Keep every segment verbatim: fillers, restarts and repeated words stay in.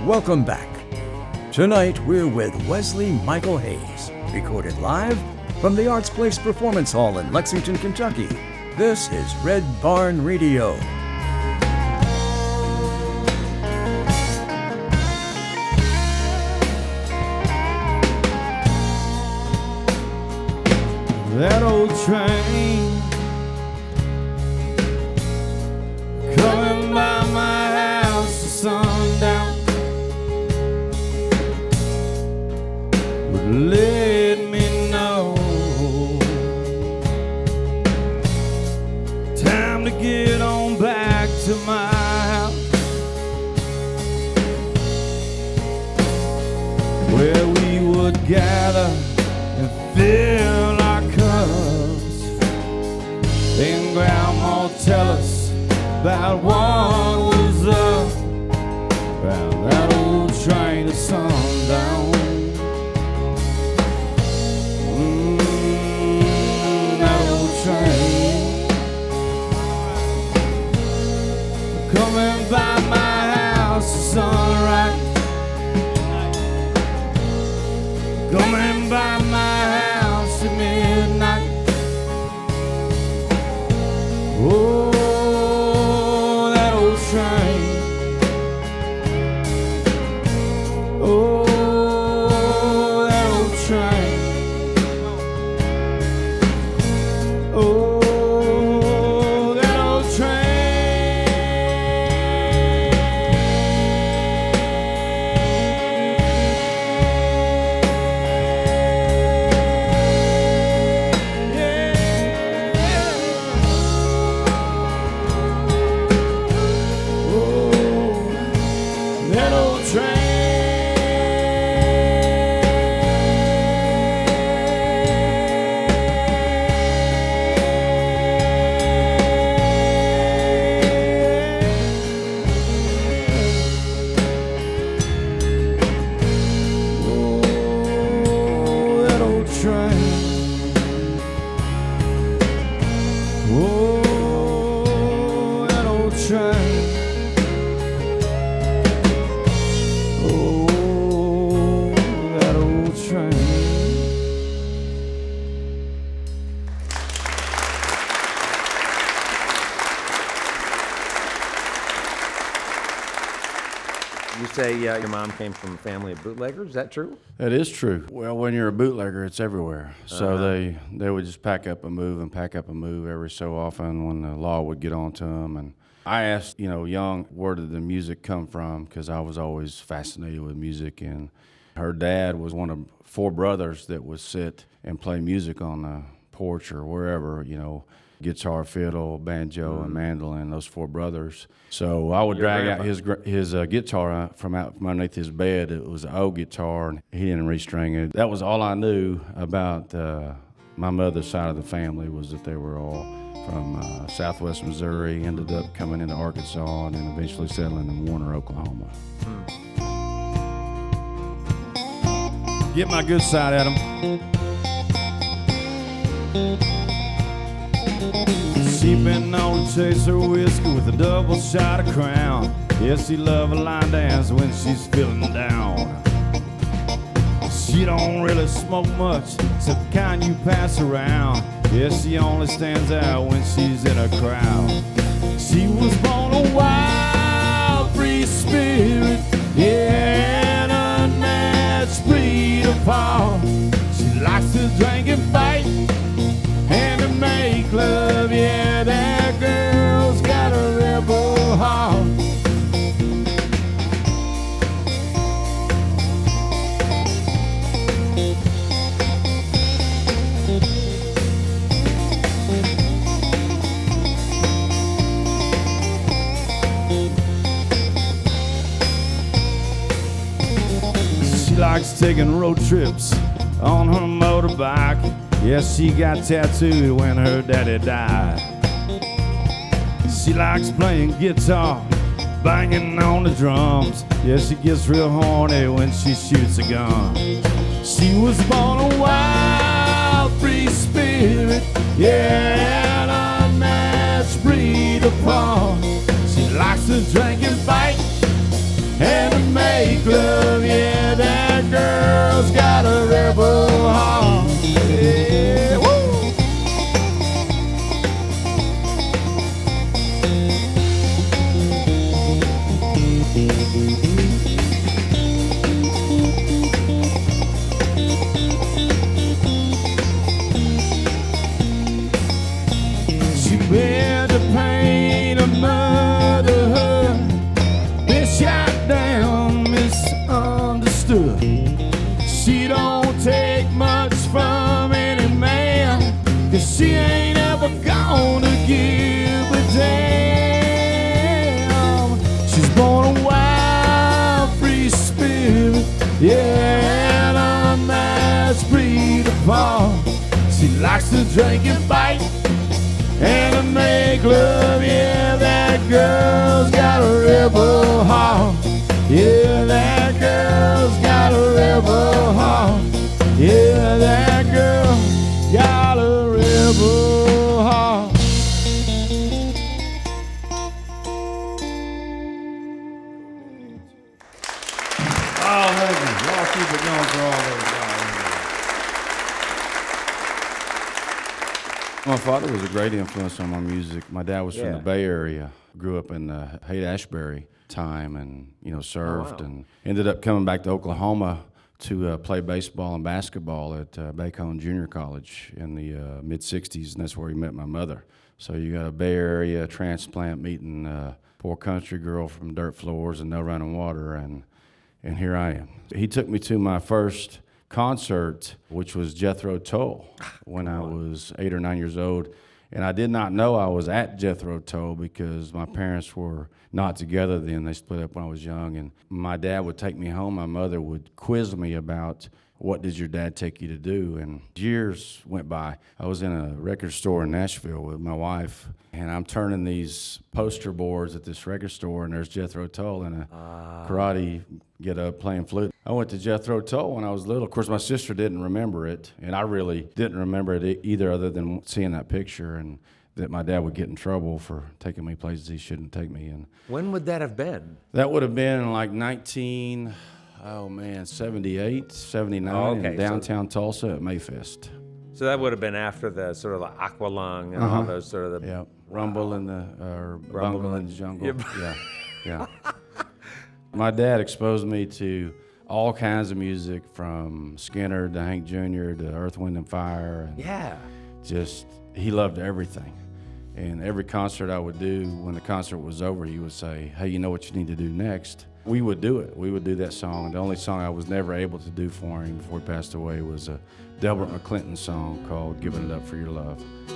Welcome back. Tonight we're with Wesley Michael Hayes, recorded live from the Arts Place Performance Hall in Lexington, Kentucky. This is Red Barn Radio. That old train coming by my house at sundown would let me know time to get on back to my house where we would gather and fill our cups. Then Grandma tell us about what was up round that old train of sundown. Mm, that old train coming by my house at sunrise, coming by my house at midnight. Oh, that old train. Oh, that old train. Oh, that old You say uh, your mom came from a family of bootleggers. Is that true? That is true. Well, when you're a bootlegger, it's everywhere. So Uh-huh. they they would just pack up and move and pack up and move every so often when the law would get on to them. And I asked, you know, young, where did the music come from? Because I was always fascinated with music. And her dad was one of four brothers that would sit and play music on the porch or wherever, you know, guitar, fiddle, banjo, mm-hmm. and mandolin, those four brothers. So I would Your drag grandpa. out his gr- his uh, guitar out from out from underneath his bed. It was an old guitar, and he didn't restring it. That was all I knew about uh, my mother's side of the family, was that they were all from uh, southwest Missouri, ended up coming into Arkansas, and then eventually settling in Warner, Oklahoma. Hmm. Get my good side at 'em. Sipping on a chaser whiskey with a double shot of Crown. Yes, she love a line dance when she's feeling down. She don't really smoke much, except the kind you pass around. Yes, she only stands out when she's in a crowd. She was born a wild, free spirit, yeah, an unmatched breed of power. She likes to drink and fight and to make love, yeah, that girl's got a rebel heart. She likes taking road trips on her motorbike. Yes, she got tattooed when her daddy died. She likes playing guitar, banging on the drums. Yes, she gets real horny when she shoots a gun. She was born a wild, free spirit, yeah, an unmatched breed of paw. She likes to drink and fight And to make love, yeah, that girl's got a rebel heart. Yeah, woo! She bears the pain of motherhood, been shot down, misunderstood. She don't take much from any man, 'cause she ain't ever gonna give a damn. She's born a wild, free spirit, yeah, an unmatched breed apart. She likes to drink and fight and to make love, yeah, that girl's got a rebel heart. Yeah, that girl's got a rebel heart. Yeah, that girl got a rebel heart. Oh, thank you. Y'all keep it going for all those guys. My father was a great influence on my music. My dad was Yeah. from the Bay Area. Grew up in the Haight-Ashbury time and, you know, surfed wow. and ended up coming back to Oklahoma to uh, play baseball and basketball at uh, Bacone Junior College in the uh, mid sixties, and that's where he met my mother. So you got a Bay Area transplant meeting a poor country girl from dirt floors and no running water, and and here I am. He took me to my first concert, which was Jethro Tull, when I was eight or nine years old. And I did not know I was at Jethro Tull because my parents were not together then. They split up when I was young. And my dad would take me home. My mother would quiz me about, what did your dad take you to do? And years went by. I was in a record store in Nashville with my wife, and I'm turning these poster boards at this record store, and there's Jethro Tull in a uh. karate get-up playing flute. I went to Jethro Tull when I was little. Of course, my sister didn't remember it, and I really didn't remember it either, other than seeing that picture and that my dad would get in trouble for taking me places he shouldn't take me. And when would that have been? That would have been in like nineteen, oh man, seventy-eight, seventy-nine, oh, okay. in downtown so, Tulsa at Mayfest. So that would have been after the sort of the Aqualung and uh-huh. all those sort of the... Yeah, wow. Rumble in the, or Bungle in the Jungle. Yep. Yeah, yeah. My dad exposed me to all kinds of music, from Skinner to Hank Junior to Earth, Wind and Fire. And yeah. Just, he loved everything. And every concert I would do, when the concert was over, he would say, hey, you know what you need to do next? We would do it. We would do that song. The only song I was never able to do for him before he passed away was a Delbert McClinton song called Giving It Up for Your Love.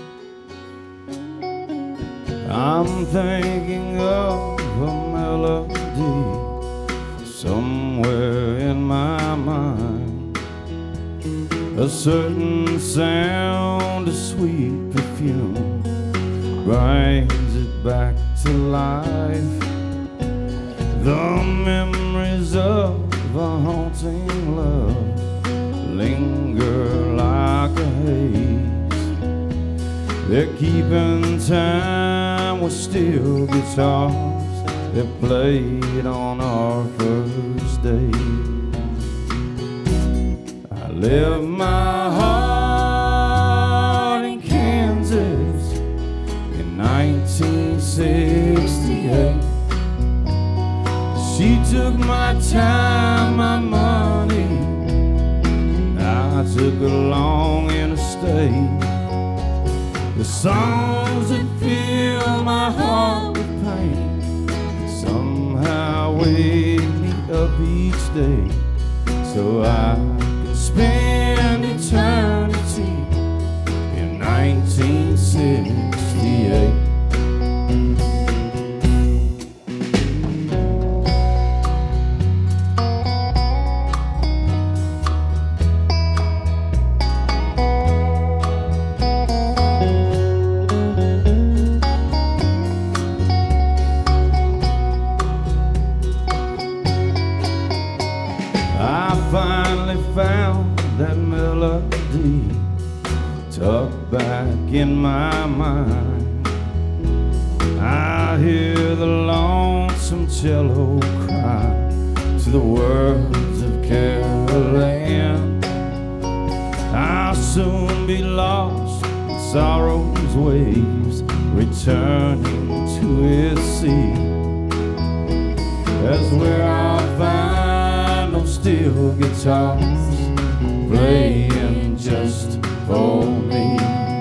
I'm thinking of a melody somewhere in my mind, a certain sound, a sweet perfume brings it back to life. The memories of a haunting love linger like a haze. They're keeping time with steel guitars that played on our first date. I left my heart in Kansas in nineteen sixty-eight. She took my time, my money, I took along interstate. The songs that fill my heart with pain somehow wake me up each day, so I can spend eternity in nineteen sixty-eight. Tucked back in my mind, I hear the lonesome cello cry to the words of Carol Ann. I'll soon be lost in sorrow's waves, returning to its sea. That's where I'll find those steel guitars playing just for me.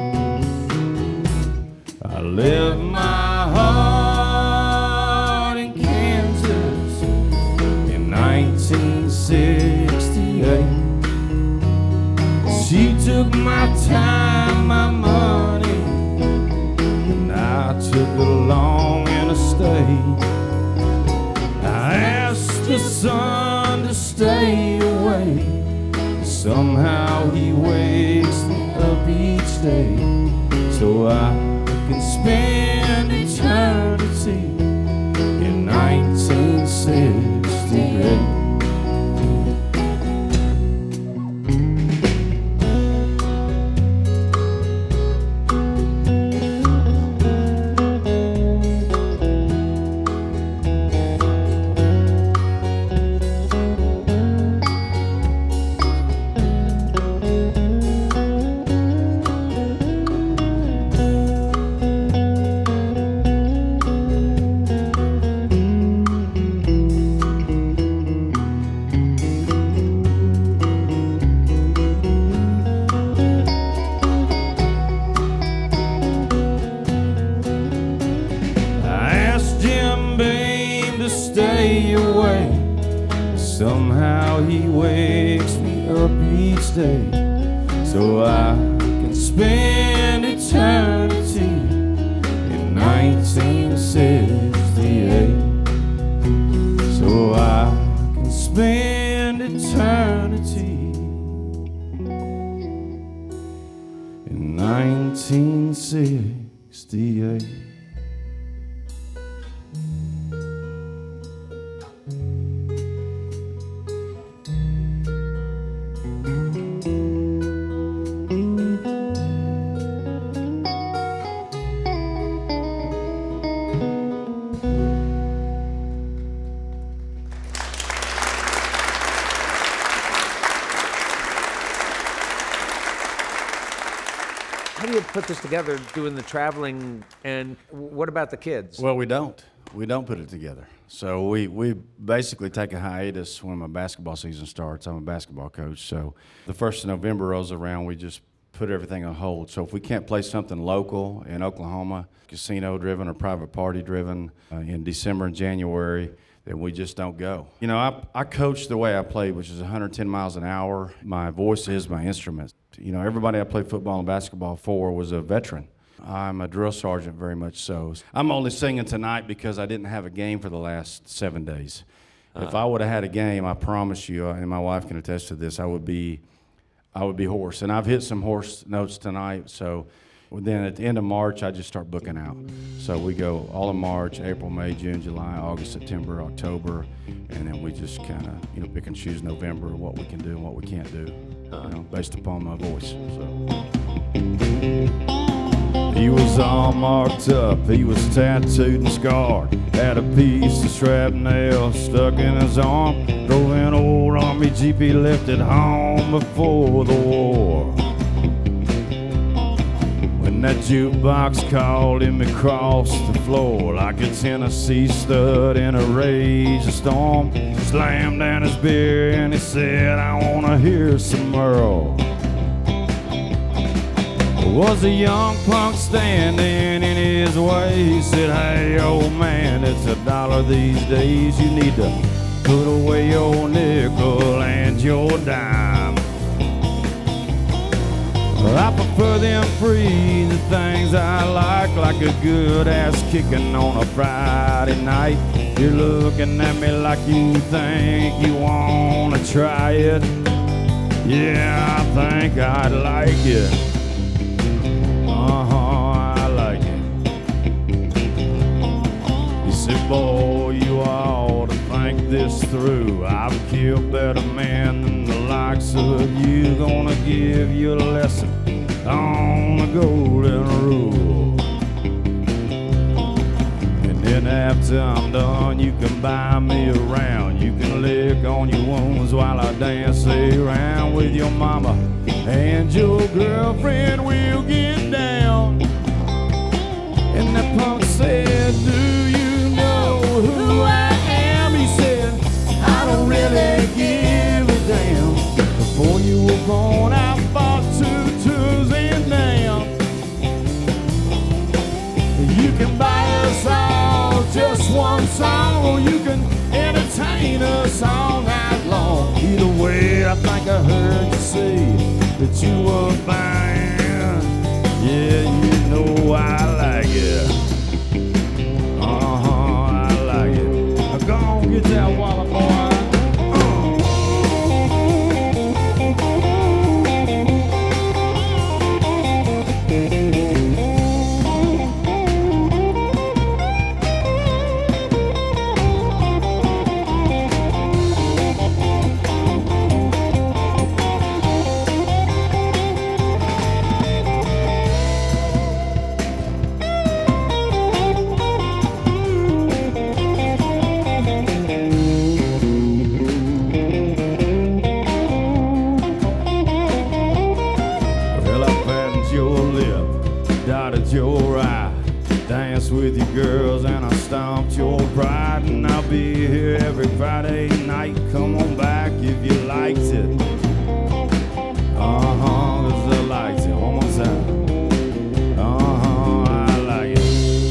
I left my heart in Kansas in nineteen sixty-eight. She took my time, my money, and I took it along in a state. I asked the sun to stay away. Somehow he wakes me up each day, so I can spend eternity in nineteen sixty-eight. Stay away. Somehow he wakes me up each day, so I can spend eternity in nineteen sixty-eight. So I can spend eternity in nineteen sixty-eight. How do you put this together, doing the traveling, and what about the kids? Well, we don't. We don't put it together. So we, we basically take a hiatus when my basketball season starts. I'm a basketball coach, so the first of November rolls around, we just put everything on hold. So if we can't play something local in Oklahoma, casino-driven or private party-driven uh, in December and January, then we just don't go. You know, I, I coach the way I play, which is one hundred ten miles an hour. My voice is my instrument. You know, everybody I played football and basketball for was a veteran. I'm a drill sergeant, very much so. I'm only singing tonight because I didn't have a game for the last seven days. Uh, if I would have had a game, I promise you, and my wife can attest to this, I would be, I would be hoarse. And I've hit some hoarse notes tonight, so then at the end of March, I just start booking out. So we go all of March, April, May, June, July, August, September, October, and then we just kind of, you know, pick and choose November what we can do and what we can't do, you know, based upon my voice. So. He was all marked up, he was tattooed and scarred, had a piece of shrapnel stuck in his arm, drove an old army Jeep he left at home before the war. When that jukebox called him across the floor like a Tennessee stud in a rage of storm, slammed down his beer and he said, I wanna hear some Merle. Was a young punk standing in his way. He said, hey, old man, it's a dollar these days. You need to put away your nickel and your dime. I prefer them free, the things I like, like a good ass kicking on a Friday night. You're looking at me like you think you wanna try it. Yeah, I think I'd like it. Uh-huh, I like it. He said, boy, you ought to think this through. I've killed better men than the likes of you. Gonna give you a lesson on the golden rule. And And after I'm done, you can buy me around. You can lick on your wounds while I dance around with your mama. And your girlfriend will get down. And that punk said, do you know who I am? He said, I don't really give a damn. Before you were born, I fought tutus and damn. You can buy us all just one song, or you can entertain us all night long. Either way, I think I heard you say that you were fine. Yeah, you know I like it. Uh-huh, I like it. Now go on, get that wallet, boy. Your eye, dance with your girls, and I stomped your pride. And I'll be here every Friday night. Come on back if you liked it. Uh-huh, 'cause I liked it. One more time. Uh-huh, I like it.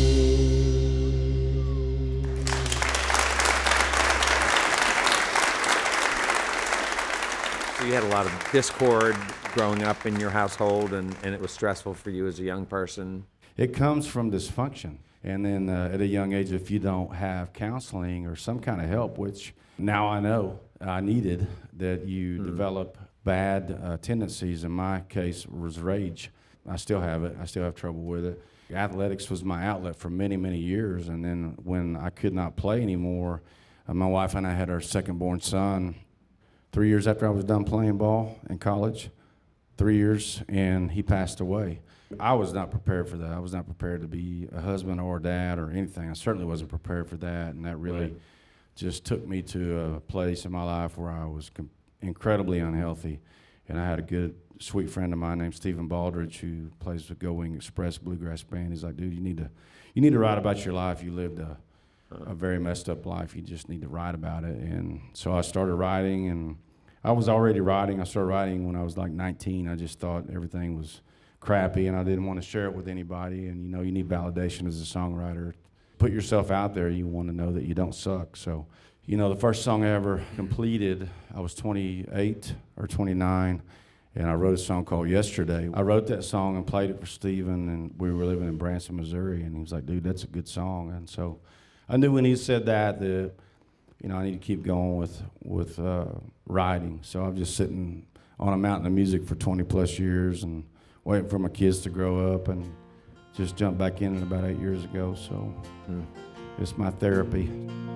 So you had a lot of discord growing up in your household, and, and it was stressful for you as a young person. It comes from dysfunction. And then uh, at a young age, if you don't have counseling or some kind of help, which now I know I needed, that you mm. develop bad uh, tendencies. In my case, was rage. I still have it. I still have trouble with it. Athletics was my outlet for many, many years. And then when I could not play anymore, uh, my wife and I had our second-born son three years after I was done playing ball in college. Three years, and he passed away. I was not prepared for that. I was not prepared to be a husband or a dad or anything. I certainly wasn't prepared for that, and that really right. just took me to a place in my life where I was com- incredibly unhealthy. And I had a good, sweet friend of mine named Stephen Baldridge, who plays with Go Wing Express Bluegrass Band. He's like, dude, you need to, you need to write about your life. You lived a, a very messed up life. You just need to write about it. And so I started writing, and I was already writing. I started writing when I was like nineteen. I just thought everything was crappy, and I didn't want to share it with anybody. And, you know, you need validation as a songwriter. Put yourself out there. You want to know that you don't suck. So, you know, the first song I ever completed, I was twenty-eight or twenty-nine, and I wrote a song called Yesterday. I wrote that song and played it for Steven, and we were living in Branson, Missouri, and he was like, dude, that's a good song. And so I knew when he said that, that you know, I need to keep going with, with uh, writing. So I'm just sitting on a mountain of music for twenty plus years and waiting for my kids to grow up, and just jumped back in it about eight years ago. So mm. it's my therapy.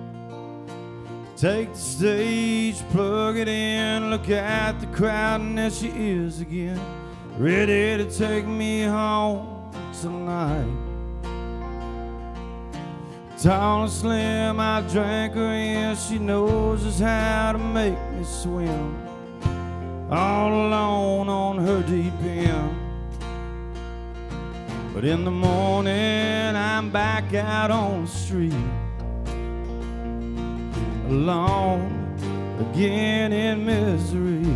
Take the stage, plug it in, look at the crowd, and there she is again, ready to take me home tonight. Tall and slim, I drank her in. She knows just how to make me swim, all alone on her deep end. But in the morning, I'm back out on the street, alone again in misery.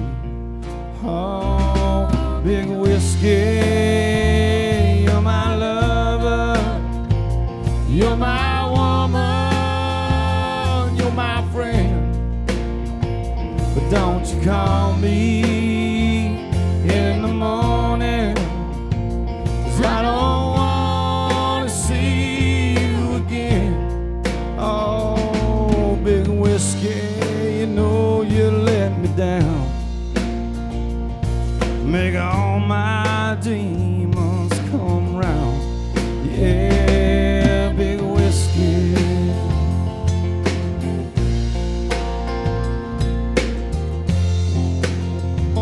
Oh, big whiskey, you're my lover, you're my woman, you're my friend. But don't you call me in the morning, 'cause I don't want to see you again. Oh, big whiskey, you know you let me down. Make all my demons come round. Yeah, big whiskey.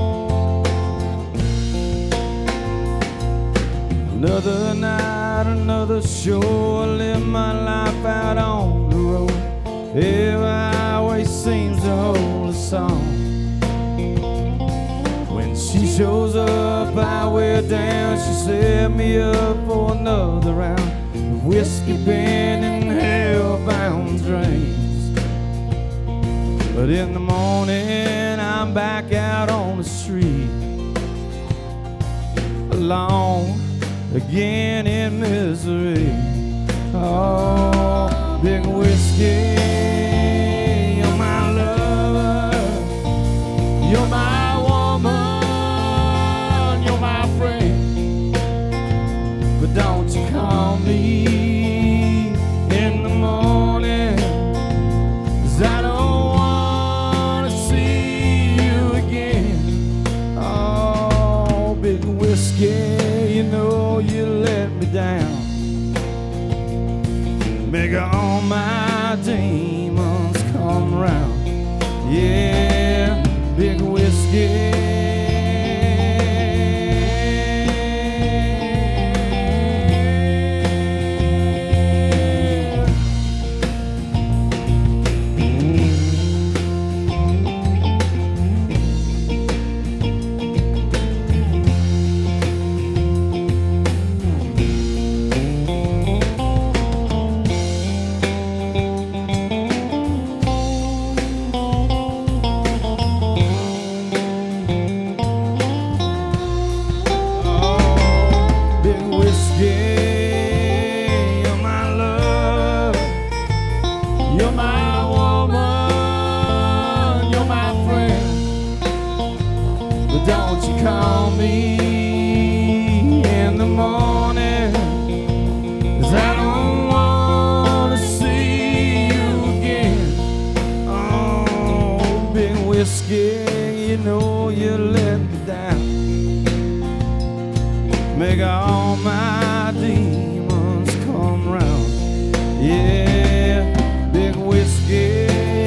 Another night, another another show. I live my life out on the road. Every highway seems to hold a song. When she shows up, I wear down. She set me up for another round of whiskey bend and hell-bound dreams. But in the morning, I'm back out on the street, alone again in misery. Oh, big whiskey, you're my lover, you're my woman, you're my friend. But don't you call me in the morning, 'cause I don't wanna see you again. Oh, big whiskey, you know you let me down. Make all my demons come round. Yeah, big whiskey. Make all my demons come round. Yeah, big whiskey.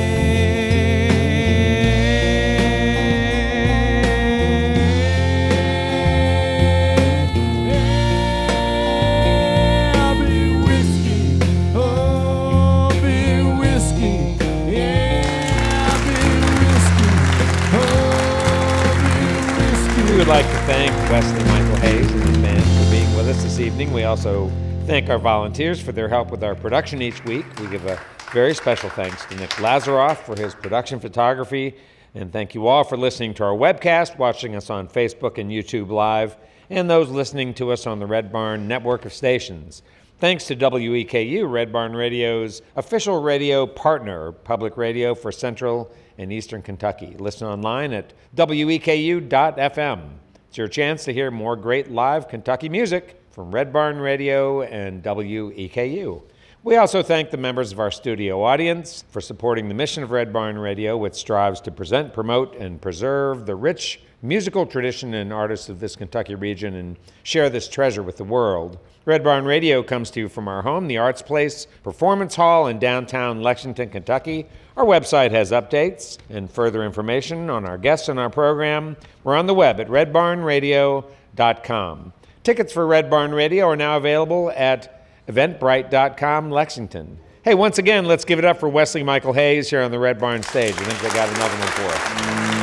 Yeah, big whiskey. Oh, big whiskey. Yeah, big whiskey. Oh, big whiskey. We would like to thank Wesley Michael Hayes and his band for being with us this evening. We also thank our volunteers for their help with our production each week. We give a very special thanks to Nick Lazaroff for his production photography. And thank you all for listening to our webcast, watching us on Facebook and YouTube Live, and those listening to us on the Red Barn network of stations. Thanks to W E K U, Red Barn Radio's official radio partner, public radio for Central and Eastern Kentucky. Listen online at W E K U dot F M. It's your chance to hear more great live Kentucky music from Red Barn Radio and W E K U. We also thank the members of our studio audience for supporting the mission of Red Barn Radio, which strives to present, promote, and preserve the rich musical tradition and artists of this Kentucky region and share this treasure with the world. Red Barn Radio comes to you from our home, the Arts Place Performance Hall in downtown Lexington, Kentucky. Our website has updates and further information on our guests and our program. We're on the web at red barn radio dot com. Tickets for Red Barn Radio are now available at eventbrite dot com Lexington. Hey, once again, let's give it up for Wesley Michael Hayes here on the Red Barn stage. I think they got another one for us.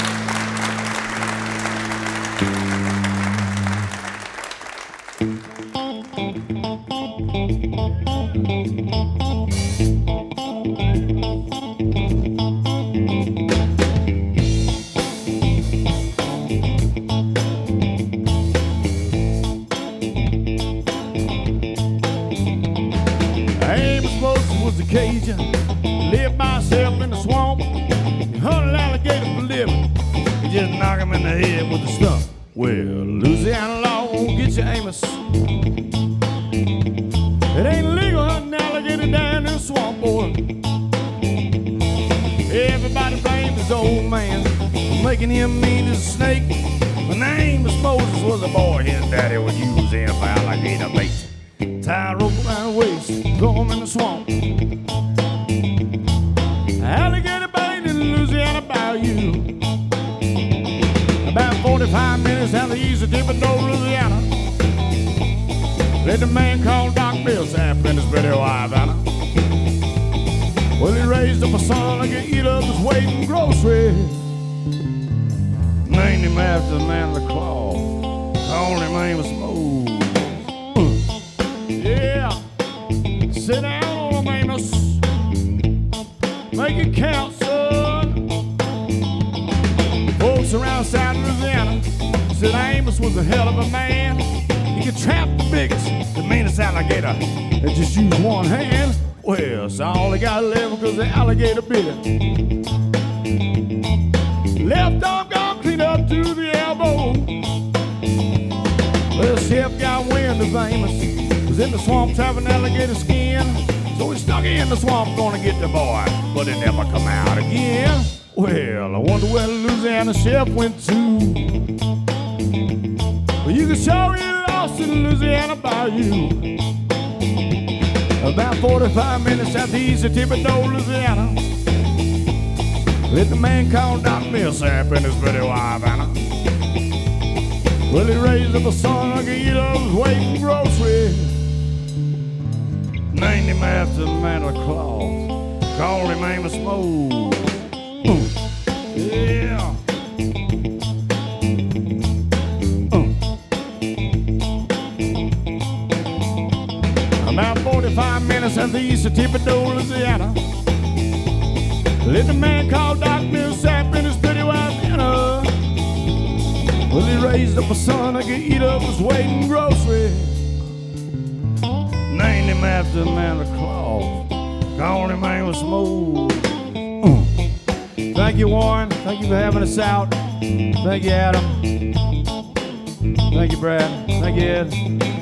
Cajun, lived myself in the swamp, hunted alligator for living, you just knock him in the head with a stump. Well, Louisiana law won't get you, Amos. It ain't illegal hunting alligator down in the swamp, boy. Everybody blames his old man for making him mean as a snake. The name of Moses was a boy his daddy would use him for alligator bait. Tie a rope around the waist, throw him in the swamp. Alligator bait in the Louisiana bayou. About forty-five minutes down the eastern tip of North Louisiana. Let the man called Doc Millsap and his pretty wife Anna. Well, he raised up a son like a eat up his weight in groceries. Named him after the man of the cloth. Called him Amos Moe. Yeah. Sit down on him, Amos. Make it count, son. Folks around South Louisiana said Amos was a hell of a man. He could trap the biggest, the meanest alligator, and just use one hand. Well, so all they got left because the alligator bit it. Left arm gone clean up to the elbow. Well, the chef got wind of Amos. Was in the swamp trapping alligator skin. So he stuck in the swamp gonna get the boy, but he never come out again. Well, I wonder where the Louisiana chef went to. Well, you can show he lost in the Louisiana bayou. About forty-five minutes southeast of Thibodaux, Louisiana. Let the man called Doc Millsap and his pretty wife Anna. Well, he raised up a son like a eat up his weight in groceries. Named him after the man of the cloth. Called him Amos Moe. Yeah. About forty-five minutes southeast of Thibodaux, Louisiana. Let the man called Doc Millsap and his pretty wife Anna. Well, he raised up a son that could eat up his weight in groceries. Named him after the man of the cloth. Called him Amos Moe. Thank you, Warren. Thank you for having us out. Thank you, Adam. Thank you, Brad. Thank you, Ed.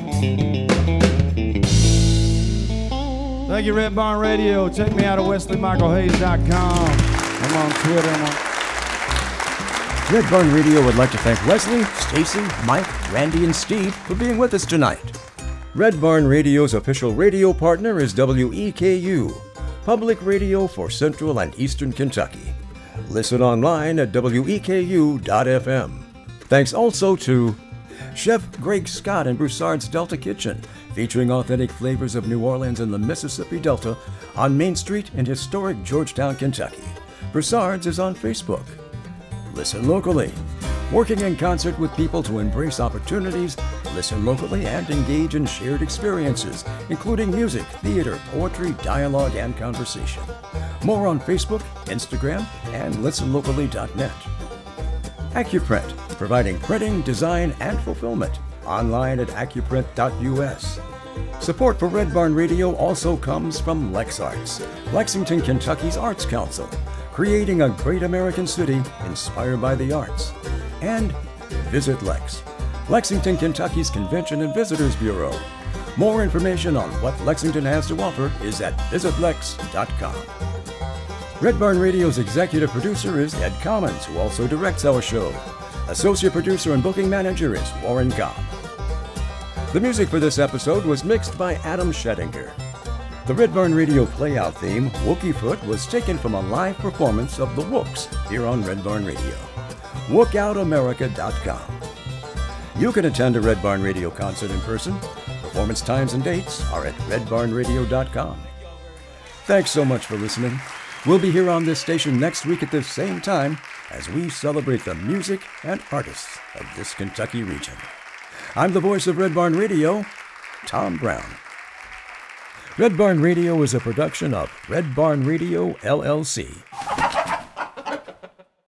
Thank you, Red Barn Radio. Check me out at Wesley Michael Hayes dot com. I'm on Twitter. I'm on... Red Barn Radio would like to thank Wesley, Stacy, Mike, Randy, and Steve for being with us tonight. Red Barn Radio's official radio partner is W E K U, public radio for Central and Eastern Kentucky. Listen online at W E K U dot F M. Thanks also to Chef Greg Scott and Broussard's Delta Kitchen, featuring authentic flavors of New Orleans and the Mississippi Delta on Main Street in historic Georgetown, Kentucky. Broussard's is on Facebook. Listen locally. Working in concert with people to embrace opportunities, listen locally, and engage in shared experiences, including music, theater, poetry, dialogue, and conversation. More on Facebook, Instagram, and listen locally dot net. Accuprint, providing printing, design, and fulfillment. Online at accuprint dot U S. Support for Red Barn Radio also comes from LexArts, Lexington, Kentucky's Arts Council, creating a great American city inspired by the arts. And Visit Lex, Lexington, Kentucky's Convention and Visitors Bureau. More information on what Lexington has to offer is at visit lex dot com. Red Barn Radio's executive producer is Ed Commons, who also directs our show. Associate producer and booking manager is Warren Cobb. The music for this episode was mixed by Adam Schettinger. The Red Barn Radio playout theme, Wookie Foot, was taken from a live performance of The Wooks here on Red Barn Radio. wook out america dot com. You can attend a Red Barn Radio concert in person. Performance times and dates are at red barn radio dot com. Thanks so much for listening. We'll be here on this station next week at the same time as we celebrate the music and artists of this Kentucky region. I'm the voice of Red Barn Radio, Tom Brown. Red Barn Radio is a production of Red Barn Radio, L L C.